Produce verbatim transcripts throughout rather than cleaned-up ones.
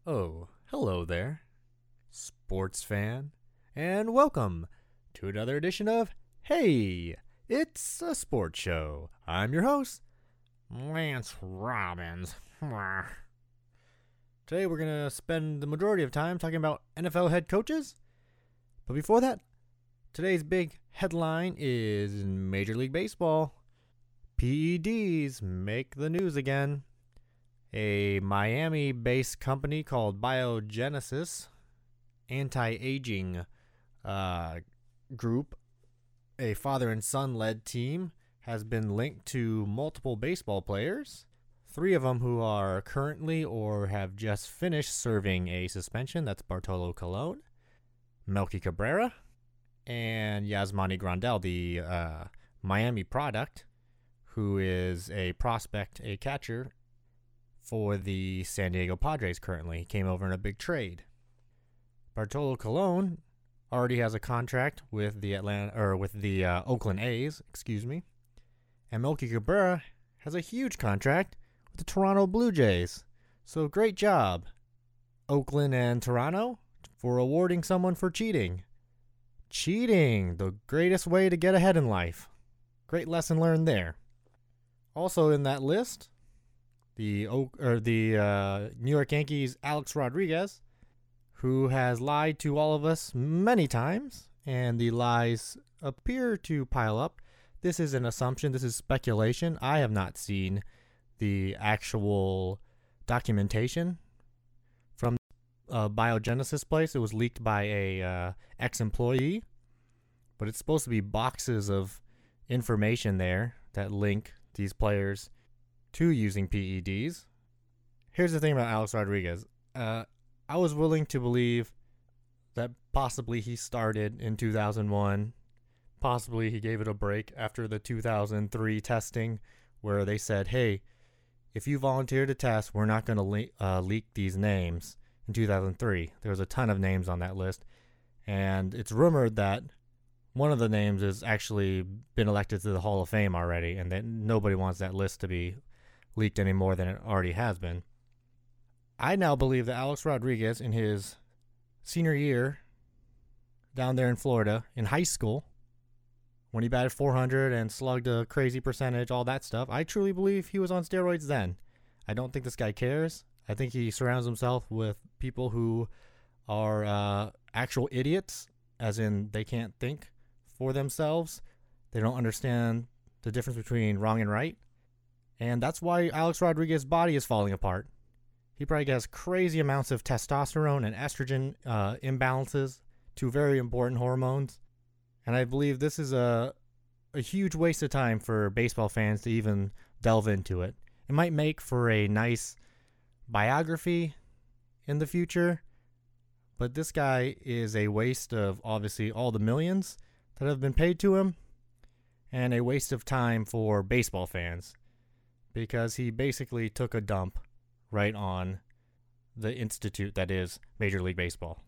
Oh, hello there, sports fan, and welcome to another edition of Hey, It's a Sports Show. I'm your host, Lance Robbins. Today we're going to spend the majority of time talking about N F L head coaches. But before that, today's big headline is Major League Baseball. P E Ds make the news again. A Miami-based company called Biogenesis, anti-aging uh, group, a father and son-led team, has been linked to multiple baseball players, three of them who are currently or have just finished serving a suspension. That's Bartolo Colon, Melky Cabrera, and Yasmani Grandal, the uh, Miami product, who is a prospect, a catcher, for the San Diego Padres currently. He came over in a big trade. Bartolo Colon already has a contract with the Atlanta or with the uh, Oakland A's, excuse me. And Melky Cabrera has a huge contract with the Toronto Blue Jays. So great job, Oakland and Toronto, for awarding someone for cheating. Cheating, the greatest way to get ahead in life. Great lesson learned there. Also in that list, The or the uh, New York Yankees' Alex Rodriguez, who has lied to all of us many times, and the lies appear to pile up. This is an assumption. This is speculation. I have not seen the actual documentation from uh, Biogenesis place. It was leaked by a uh, ex-employee, but it's supposed to be boxes of information there that link these players to using P E Ds. Here's the thing about Alex Rodriguez. Uh, I was willing to believe that possibly he started in two thousand one. Possibly he gave it a break after the two thousand three testing where they said, hey, if you volunteer to test, we're not going to le- uh, leak these names in two thousand three. There was a ton of names on that list. And it's rumored that one of the names has actually been elected to the Hall of Fame already, and that nobody wants that list to be leaked any more than it already has been. I now believe that Alex Rodriguez, in his senior year down there in Florida, in high school, when he batted four hundred and slugged a crazy percentage, all that stuff, I truly believe he was on steroids then. I don't think this guy cares. I think he surrounds himself with people who are uh, actual idiots, as in they can't think for themselves. They don't understand the difference between wrong and right. And that's why Alex Rodriguez's body is falling apart. He probably has crazy amounts of testosterone and estrogen uh, imbalances, two very important hormones. And I believe this is a, a huge waste of time for baseball fans to even delve into it. It might make for a nice biography in the future, but this guy is a waste of, obviously, all the millions that have been paid to him, and a waste of time for baseball fans, because he basically took a dump right on the institute that is Major League Baseball.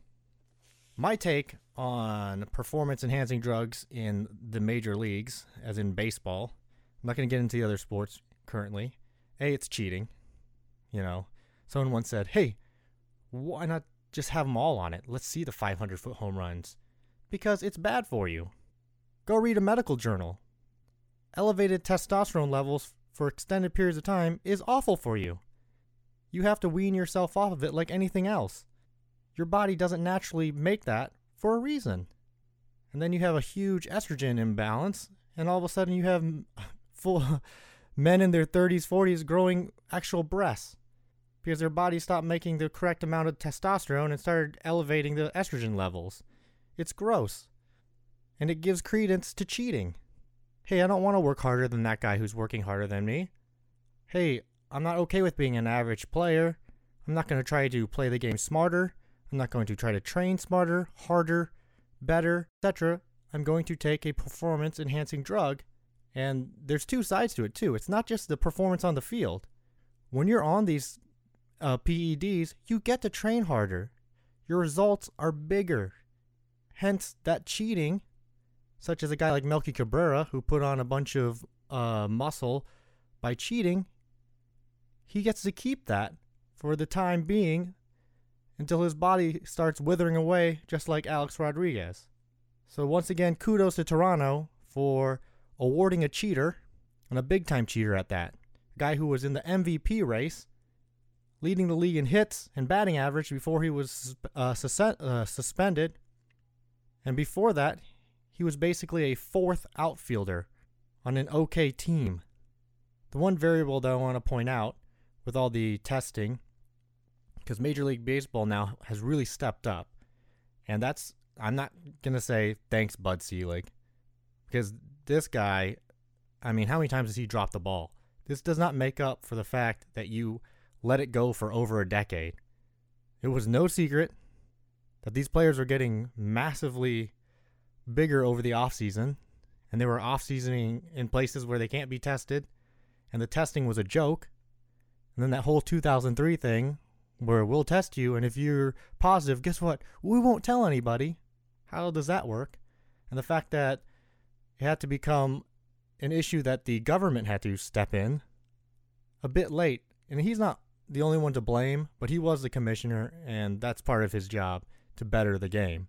My take on performance-enhancing drugs in the major leagues, as in baseball, I'm not going to get into the other sports currently. A, it's cheating. You know, someone once said, hey, why not just have them all on it? Let's see the five hundred foot home runs. Because it's bad for you. Go read a medical journal. Elevated testosterone levels for extended periods of time is awful for you. You have to wean yourself off of it like anything else. Your body doesn't naturally make that for a reason. And then you have a huge estrogen imbalance, and all of a sudden you have full men in their thirties, forties growing actual breasts because their body stopped making the correct amount of testosterone and started elevating the estrogen levels. It's gross. And it gives credence to cheating. Hey, I don't want to work harder than that guy who's working harder than me. Hey, I'm not okay with being an average player. I'm not going to try to play the game smarter. I'm not going to try to train smarter, harder, better, et cetera. I'm going to take a performance-enhancing drug. And there's two sides to it, too. It's not just the performance on the field. When you're on these uh, P E Ds, you get to train harder. Your results are bigger. Hence, that cheating, such as a guy like Melky Cabrera, who put on a bunch of uh, muscle by cheating, he gets to keep that for the time being until his body starts withering away just like Alex Rodriguez. So once again, kudos to Toronto for awarding a cheater, and a big-time cheater at that. A guy who was in the M V P race, leading the league in hits and batting average before he was uh, sus- uh, suspended. And before that, he was basically a fourth outfielder on an okay team. The one variable that I want to point out with all the testing, because Major League Baseball now has really stepped up, and that's, I'm not going to say thanks Bud Selig, because this guy, I mean, how many times has he dropped the ball? This does not make up for the fact that you let it go for over a decade. It was no secret that these players were getting massively bigger over the offseason, and they were off-seasoning in places where they can't be tested, and the testing was a joke. And then that whole two thousand three thing where we'll test you, and if you're positive, guess what? We won't tell anybody. How does that work? And the fact that it had to become an issue that the government had to step in a bit late. And he's not the only one to blame, but he was the commissioner, and that's part of his job to better the game.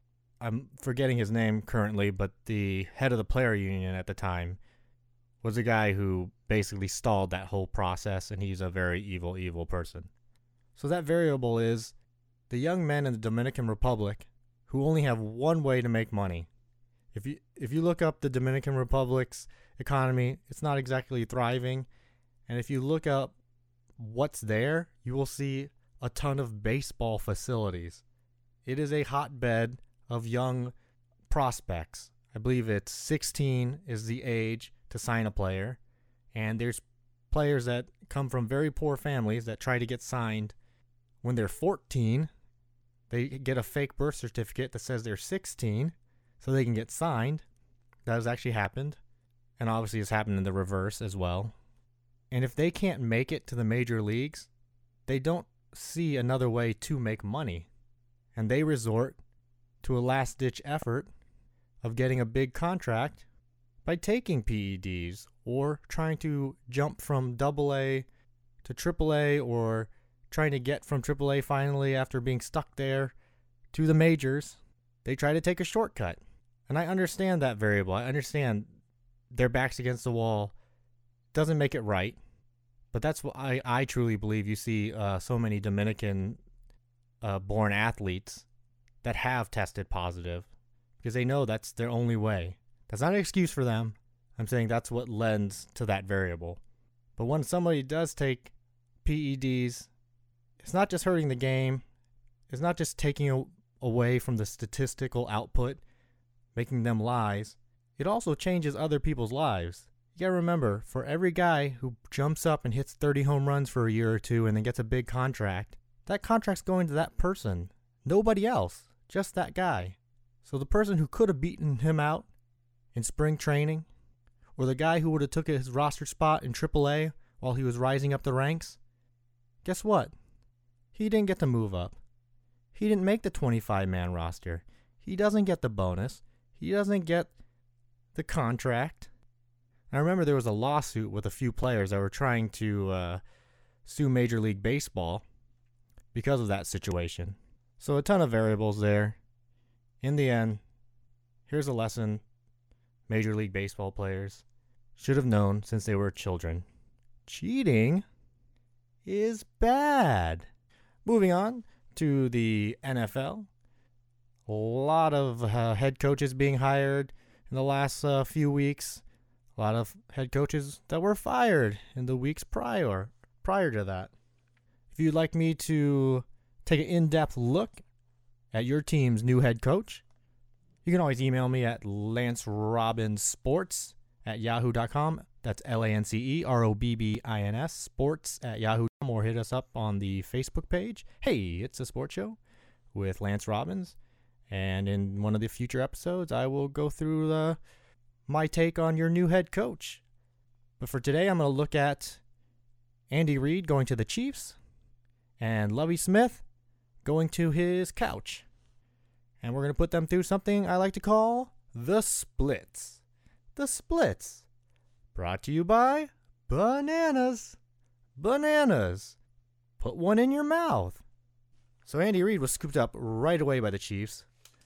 I'm forgetting his name currently, but the head of the player union at the time was a guy who basically stalled that whole process, and he's a very evil, evil person. So that variable is the young men in the Dominican Republic who only have one way to make money. If you if you look up the Dominican Republic's economy, it's not exactly thriving. And if you look up what's there, you will see a ton of baseball facilities. It is a hotbed of young prospects. I believe it's sixteen is the age to sign a player. And there's players that come from very poor families that try to get signed when they're fourteen. They get a fake birth certificate that says they're sixteen so they can get signed. That has actually happened. And obviously it's happened in the reverse as well. And if they can't make it to the major leagues, they don't see another way to make money. And they resort to a last-ditch effort of getting a big contract by taking P E Ds or trying to jump from double A to triple A, or trying to get from triple A finally after being stuck there to the majors. They try to take a shortcut. And I understand that variable. I understand their backs against the wall doesn't make it right. But that's what I, I truly believe you see uh, so many Dominican uh, born athletes that have tested positive because they know that's their only way. That's not an excuse for them. I'm saying that's what lends to that variable. But when somebody does take P E Ds, it's not just hurting the game. It's not just taking a, away from the statistical output, making them lies. It also changes other people's lives. You gotta remember, for every guy who jumps up and hits thirty home runs for a year or two and then gets a big contract, that contract's going to that person. Nobody else. Just that guy. So the person who could have beaten him out in spring training, or the guy who would have took his roster spot in triple A while he was rising up the ranks, guess what? He didn't get to move up. He didn't make the twenty-five man roster. He doesn't get the bonus. He doesn't get the contract. I remember there was a lawsuit with a few players that were trying to uh, sue Major League Baseball because of that situation. So a ton of variables there. In the end, here's a lesson Major League Baseball players should have known since they were children. Cheating is bad. Moving on to the N F L. A lot of uh, head coaches being hired in the last uh, few weeks. A lot of head coaches that were fired in the weeks prior prior to that. If you'd like me to take an in-depth look at your team's new head coach, you can always email me at lance robbins sports at yahoo dot com. That's L A N C E R O B B I N S, sports at yahoo dot com, or hit us up on the Facebook page. Hey, it's a sports show with Lance Robbins. And in one of the future episodes, I will go through the my take on your new head coach. But for today, I'm going to look at Andy Reid going to the Chiefs and Lovie Smith going to his couch. And we're going to put them through something I like to call the splits. The splits. Brought to you by Bananas. Bananas. Put one in your mouth. So Andy Reid was scooped up right away by the Chiefs.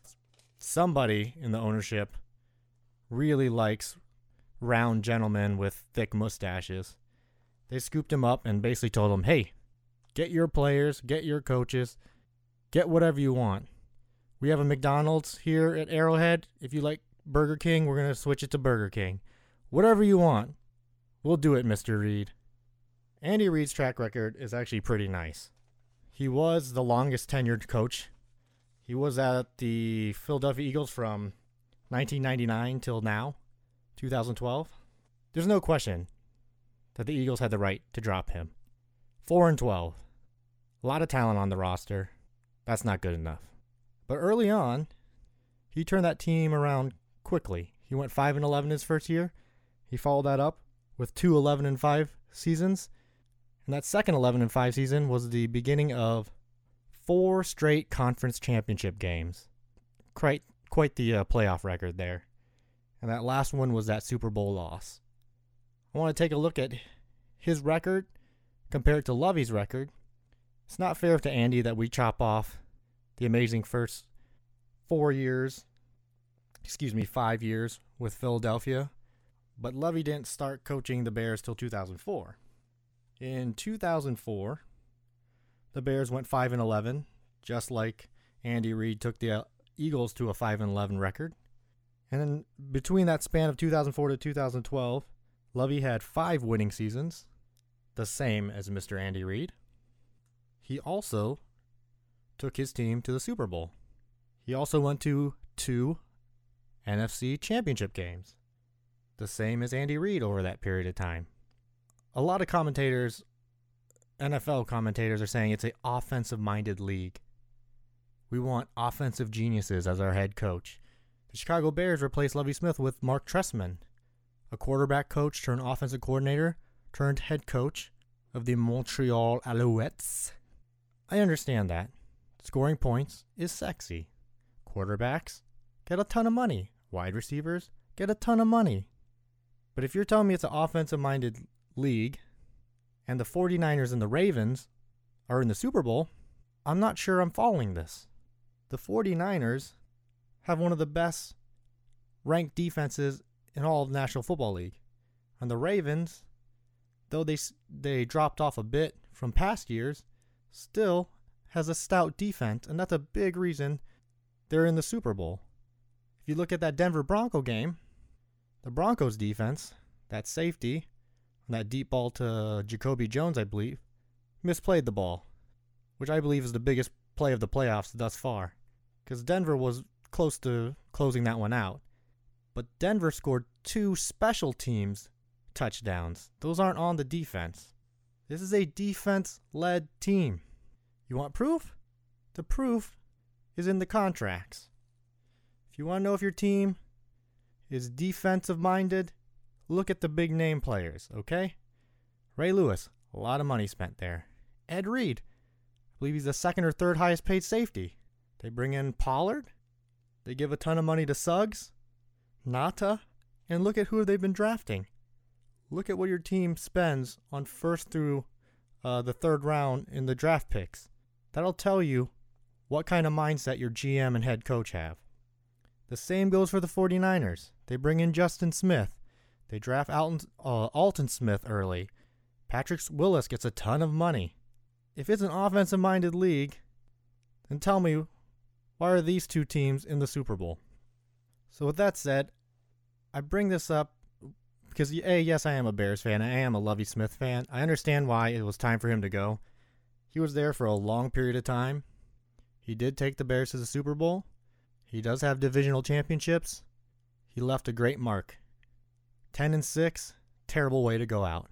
Somebody in the ownership really likes round gentlemen with thick mustaches. They scooped him up and basically told him, hey, get your players, get your coaches, get whatever you want. We have a McDonald's here at Arrowhead. If you like Burger King, we're going to switch it to Burger King. Whatever you want, we'll do it, Mister Reid. Andy Reid's track record is actually pretty nice. He was the longest tenured coach. He was at the Philadelphia Eagles from nineteen ninety-nine till now, two thousand twelve. There's no question that the Eagles had the right to drop him. four and twelve. A lot of talent on the roster. That's not good enough. But early on, he turned that team around quickly. He went five and eleven his first year. He followed that up with two eleven and five seasons. And that second eleven and five season was the beginning of four straight conference championship games. Quite, quite the uh, playoff record there. And that last one was that Super Bowl loss. I want to take a look at his record compared to Lovey's record. It's not fair to Andy that we chop off the amazing first four years, excuse me, five years with Philadelphia. But Lovey didn't start coaching the Bears till two thousand four. In two thousand four, the Bears went five and eleven, just like Andy Reid took the Eagles to a five and eleven record. And then between that span of two thousand four to two thousand twelve, Lovey had five winning seasons, the same as Mister Andy Reid. He also took his team to the Super Bowl. He also went to two N F C championship games, the same as Andy Reid over that period of time. A lot of commentators, N F L commentators, are saying it's an offensive-minded league. We want offensive geniuses as our head coach. The Chicago Bears replaced Lovie Smith with Mark Trestman, a quarterback coach turned offensive coordinator turned head coach of the Montreal Alouettes. I understand that. Scoring points is sexy. Quarterbacks get a ton of money. Wide receivers get a ton of money. But if you're telling me it's an offensive-minded league and the 49ers and the Ravens are in the Super Bowl, I'm not sure I'm following this. The 49ers have one of the best ranked defenses in all of the National Football League. And the Ravens, though they they dropped off a bit from past years, still has a stout defense, and that's a big reason they're in the Super Bowl. If you look at that Denver Bronco game, the Broncos defense, that safety, that deep ball to Jacoby Jones, I believe, misplayed the ball, which I believe is the biggest play of the playoffs thus far, because Denver was close to closing that one out. But Denver scored two special teams touchdowns. Those aren't on the defense. This is a defense-led team. You want proof? The proof is in the contracts. If you want to know if your team is defensive-minded, look at the big-name players, okay? Ray Lewis, a lot of money spent there. Ed Reed, I believe he's the second or third highest-paid safety. They bring in Pollard. They give a ton of money to Suggs, Nata, and look at who they've been drafting. Look at what your team spends on first through uh, the third round in the draft picks. That'll tell you what kind of mindset your G M and head coach have. The same goes for the 49ers. They bring in Justin Smith. They draft Alton, uh, Alton Smith early. Patrick Willis gets a ton of money. If it's an offensive-minded league, then tell me, why are these two teams in the Super Bowl? So with that said, I bring this up because, A, yes, I am a Bears fan. I am a Lovie Smith fan. I understand why it was time for him to go. He was there for a long period of time. He did take the Bears to the Super Bowl. He does have divisional championships. He left a great mark. ten and six, terrible way to go out.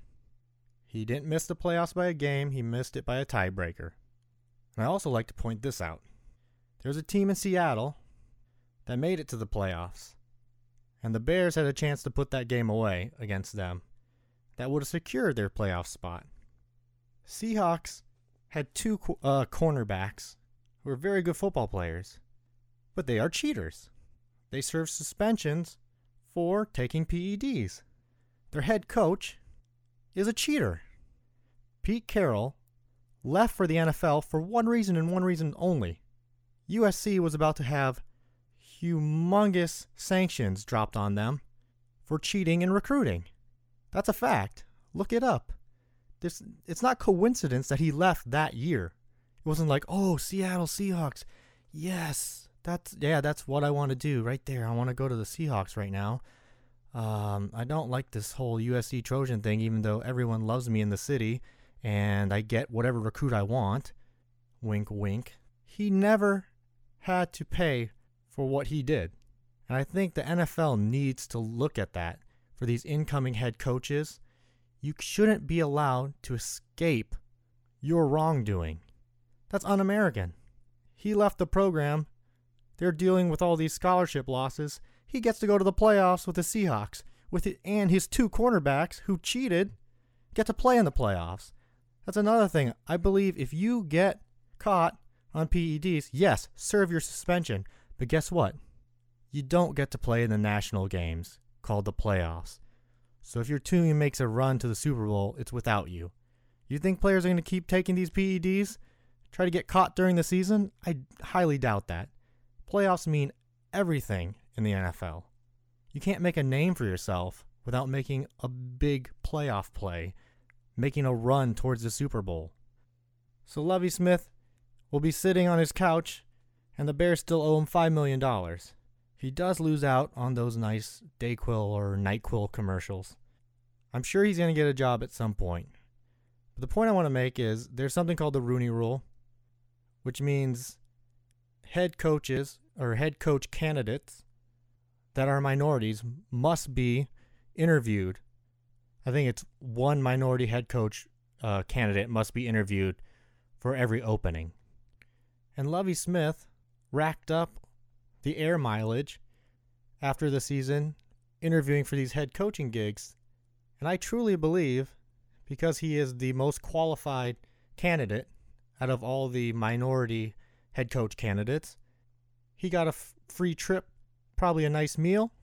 He didn't miss the playoffs by a game. He missed it by a tiebreaker. And I also like to point this out. There's a team in Seattle that made it to the playoffs, and the Bears had a chance to put that game away against them. That would have secured their playoff spot. Seahawks had two uh, cornerbacks who are very good football players, but they are cheaters. They serve suspensions for taking P E Ds. Their head coach is a cheater. Pete Carroll left for the N F L for one reason and one reason only. U S C was about to have humongous sanctions dropped on them for cheating in recruiting. That's a fact. Look it up. This, it's not coincidence that he left that year. It wasn't like, oh, Seattle Seahawks. Yes, that's yeah, that's what I want to do right there. I want to go to the Seahawks right now. Um, I don't like this whole U S C Trojan thing, even though everyone loves me in the city and I get whatever recruit I want. Wink, wink. He never had to pay for what he did. And I think the N F L needs to look at that for these incoming head coaches. You shouldn't be allowed to escape your wrongdoing. That's un-American. He left the program. They're dealing with all these scholarship losses. He gets to go to the playoffs with the Seahawks, with it, and his two cornerbacks who cheated get to play in the playoffs. That's another thing. I believe if you get caught on P E Ds, yes, serve your suspension. But guess what? You don't get to play in the national games called the playoffs. So if your team makes a run to the Super Bowl, it's without you. You think players are going to keep taking these P E Ds? Try to get caught during the season? I highly doubt that. Playoffs mean everything in the N F L. You can't make a name for yourself without making a big playoff play, making a run towards the Super Bowl. So Lovie Smith will be sitting on his couch, and the Bears still owe him five million dollars. He does lose out on those nice Dayquil or NyQuil commercials. I'm sure he's going to get a job at some point. But the point I want to make is there's something called the Rooney Rule, which means head coaches or head coach candidates that are minorities must be interviewed. I think it's one minority head coach uh, candidate must be interviewed for every opening. And Lovie Smith racked up the air mileage after the season interviewing for these head coaching gigs. And I truly believe, because he is the most qualified candidate out of all the minority head coach candidates, he got a f- free trip, probably a nice meal,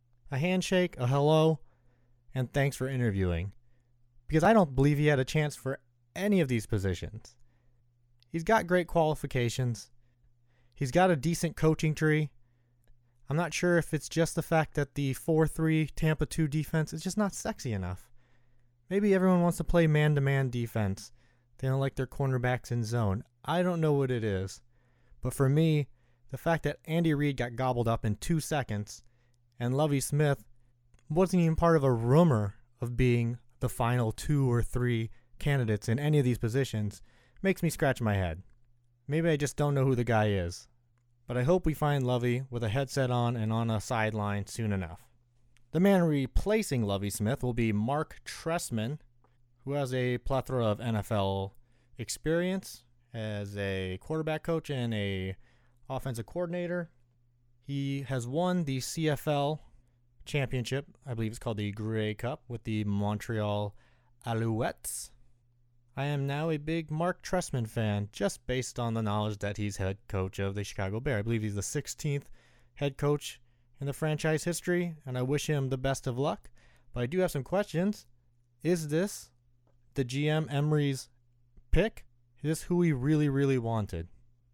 a handshake, a hello, and thanks for interviewing. Because I don't believe he had a chance for any of these positions. He's got great qualifications. He's got a decent coaching tree. I'm not sure if it's just the fact that the four three Tampa two defense is just not sexy enough. Maybe everyone wants to play man-to-man defense. They don't like their cornerbacks in zone. I don't know what it is. But for me, the fact that Andy Reid got gobbled up in two seconds and Lovie Smith wasn't even part of a rumor of being the final two or three candidates in any of these positions makes me scratch my head. Maybe I just don't know who the guy is. But I hope we find Lovie with a headset on and on a sideline soon enough. The man replacing Lovie Smith will be Mark Trestman, who has a plethora of N F L experience as a quarterback coach and a offensive coordinator. He has won the C F L championship, I believe it's called the Grey Cup, with the Montreal Alouettes. I am now a big Mark Trestman fan, just based on the knowledge that he's head coach of the Chicago Bears. I believe he's the sixteenth head coach in the franchise history, and I wish him the best of luck. But I do have some questions. Is this the G M Emery's pick? Is this who he really, really wanted?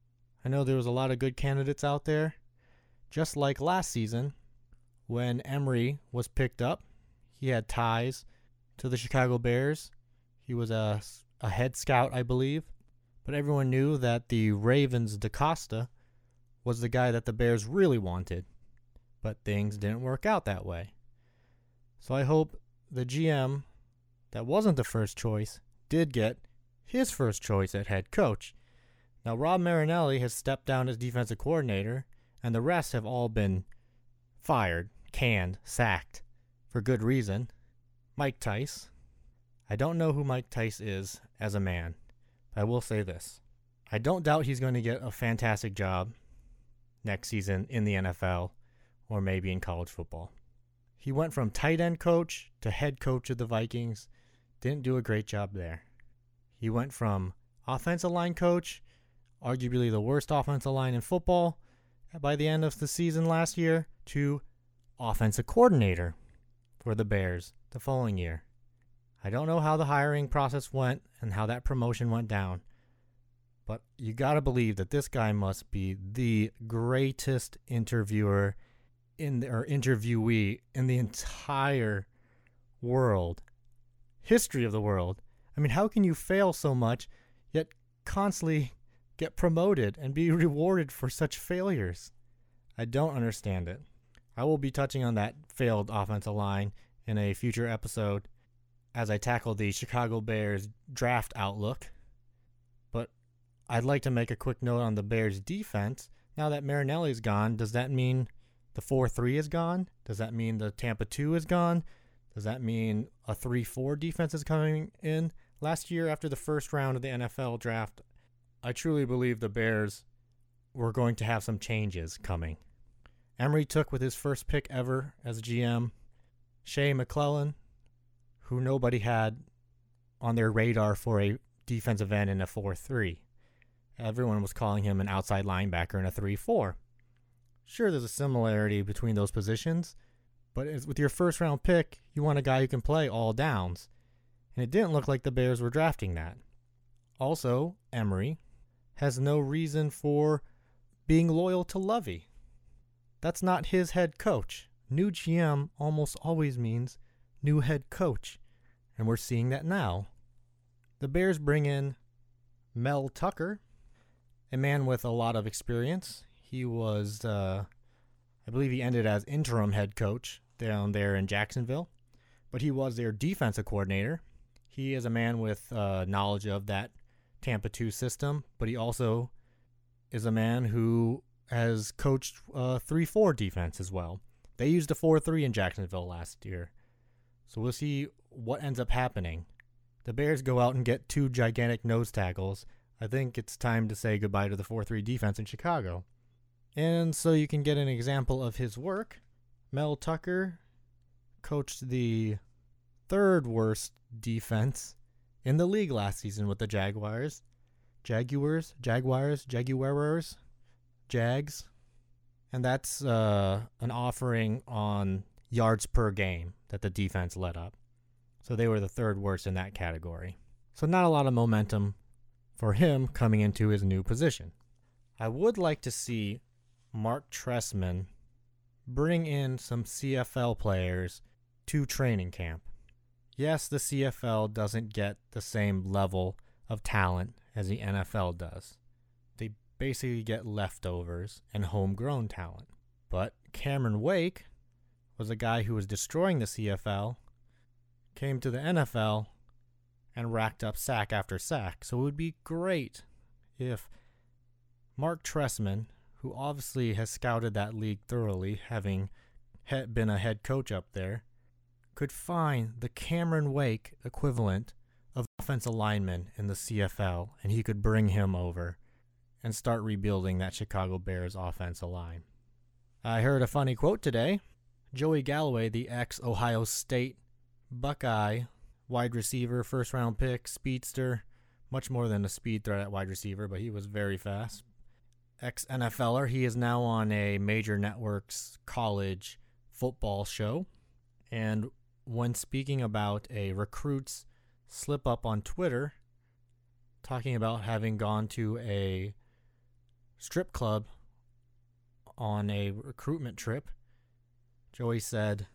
I know there was a lot of good candidates out there. Just like last season, when Emery was picked up, he had ties to the Chicago Bears. He was a, a head scout, I believe. But everyone knew that the Ravens DaCosta was the guy that the Bears really wanted. But things didn't work out that way. So I hope the G M that wasn't the first choice did get his first choice at head coach. Now, Rob Marinelli has stepped down as defensive coordinator, and the rest have all been fired, canned, sacked, for good reason. Mike Tice. I don't know who Mike Tice is as a man, but I will say this. I don't doubt he's going to get a fantastic job next season in the N F L or maybe in college football. He went from tight end coach to head coach of the Vikings. Didn't do a great job there. He went from offensive line coach, arguably the worst offensive line in football by the end of the season last year, to offensive coordinator for the Bears the following year. I don't know how the hiring process went and how that promotion went down, But you gotta believe that this guy must be the greatest interviewer in the, or interviewee in the entire world, history of the world. I mean, how can you fail so much, yet constantly get promoted and be rewarded for such failures? I don't understand it. I will be touching on that failed offensive line in a future episode as I tackle the Chicago Bears draft outlook. But I'd like to make a quick note on the Bears defense. Now that Marinelli's gone, does that mean the four three is gone? Does that mean the Tampa two is gone? Does that mean a three four defense is coming in? Last year, after the first round of the N F L draft, I truly believe the Bears were going to have some changes coming. Emery took with his first pick ever as G M, Shea McClellan, who nobody had on their radar for a defensive end in a four three. Everyone was calling him an outside linebacker in a three four. Sure, there's a similarity between those positions, but with your first round pick, you want a guy who can play all downs. And it didn't look like the Bears were drafting that. Also, Emery has no reason for being loyal to Lovey. That's not his head coach. New G M almost always means new head coach, and we're seeing that now. The Bears bring in Mel Tucker, a man with a lot of experience. He was, uh, I believe he ended as interim head coach down there in Jacksonville, but he was their defensive coordinator. He is a man with uh, knowledge of that Tampa two system, but he also is a man who has coached uh, three four defense as well. They used a four three in Jacksonville last year. So we'll see what ends up happening. The Bears go out and get two gigantic nose tackles. I think it's time to say goodbye to the four three defense in Chicago. And so you can get an example of his work. Mel Tucker coached the third worst defense in the league last season with the Jaguars. Jaguars, Jaguars, Jaguars, Jags. And that's uh, an offering on yards per game that the defense let up. So they were the third worst in that category. So not a lot of momentum for him coming into his new position. I would like to see Mark Trestman bring in some C F L players to training camp. Yes, the C F L doesn't get the same level of talent as the N F L does. They basically get leftovers and homegrown talent. But Cameron Wake was a guy who was destroying the C F L, came to the N F L, and racked up sack after sack. So it would be great if Mark Trestman, who obviously has scouted that league thoroughly, having he- been a head coach up there, could find the Cameron Wake equivalent of offensive lineman in the C F L, and he could bring him over and start rebuilding that Chicago Bears offensive line. I heard a funny quote today. Joey Galloway, the ex-Ohio State Buckeye wide receiver, first-round pick, speedster, much more than a speed threat at wide receiver, but he was very fast. Ex-NFLer, he is now on a major network's college football show. And when speaking about a recruit's slip-up on Twitter, talking about having gone to a strip club on a recruitment trip, Joey said,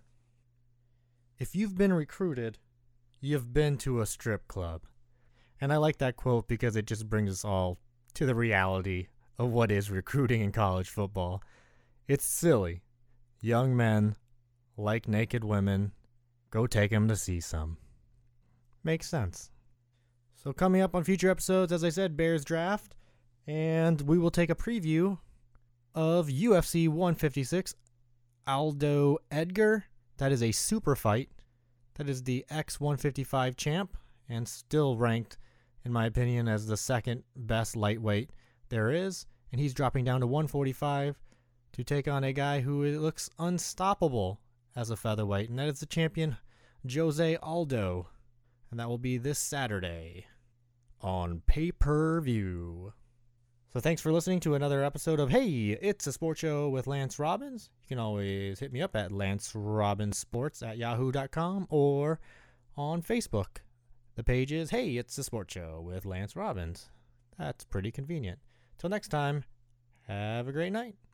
"If you've been recruited, you've been to a strip club." And I like that quote because it just brings us all to the reality of what is recruiting in college football. It's silly. Young men like naked women. Go take them to see some. Makes sense. So coming up on future episodes, as I said, Bears draft. And we will take a preview of U F C one fifty-six. Aldo Edgar. That is a super fight. That is the X one fifty-five champ and still ranked, in my opinion, as the second best lightweight there is. And he's dropping down to one forty-five to take on a guy who looks unstoppable as a featherweight, and that is the champion Jose Aldo. And that will be this Saturday on pay-per-view. So thanks for listening to another episode of Hey, It's a Sports Show with Lance Robbins. You can always hit me up at Lance Robbins Sports at yahoo dot com or on Facebook. The page is Hey, It's a Sports Show with Lance Robbins. That's pretty convenient. Till next time, have a great night.